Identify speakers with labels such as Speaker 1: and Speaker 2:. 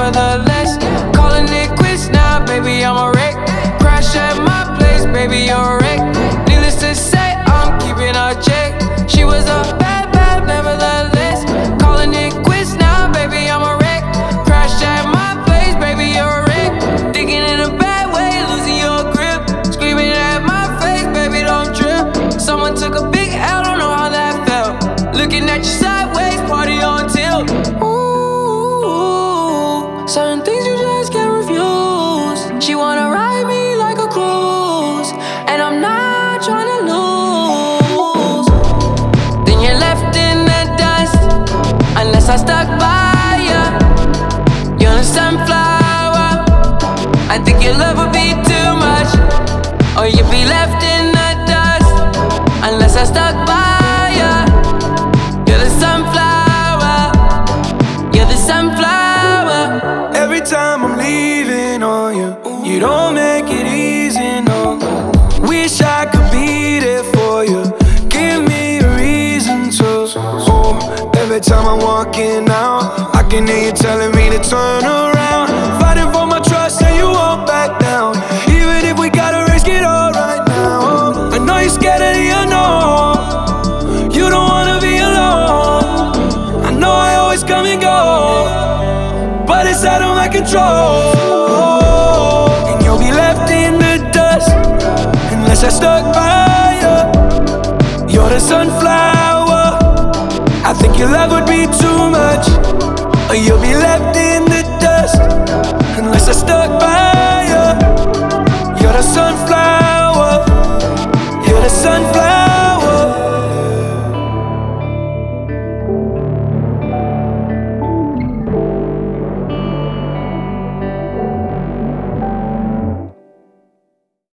Speaker 1: nevertheless. Calling it quits now, baby, I'm a wreck. Crash at my place, baby, you're a wreck. Needless to say, I'm keeping a check. She was a bad, bad, nevertheless. Calling it quits now, baby, I'm a wreck. Crash at my place, baby, you're a wreck. Thinking in a bad way, losing your grip. Screaming at my face, baby, don't trip. Someone took a big L, don't know how that felt. Looking at you sideways, party on tilt. Ooh, certain things you just can't refuse. She wanna ride me like a cruise, and I'm not trying to lose. Then you're left in the dust, unless I stuck by ya. You're a sunflower. I think your love would be too much, or you'd be left in the dust, unless I stuck by ya. You're the sunflower. You're the sunflower.
Speaker 2: Every time I'm leaving on you, you don't make it easy, no. Wish I could be there for you. Give me a reason to. Oh, every time I'm walking out, I can hear you telling me to turn around. Fighting for my trust and you won't back down. Even if we gotta risk it all right now. I know you're scared of the unknown. You don't wanna be alone. I know I always come and go, but it's out of my control. And you'll be left in the dust, unless I stuck by you. You're the sunflower. I think your love would be too much, or you'll be left in the dust,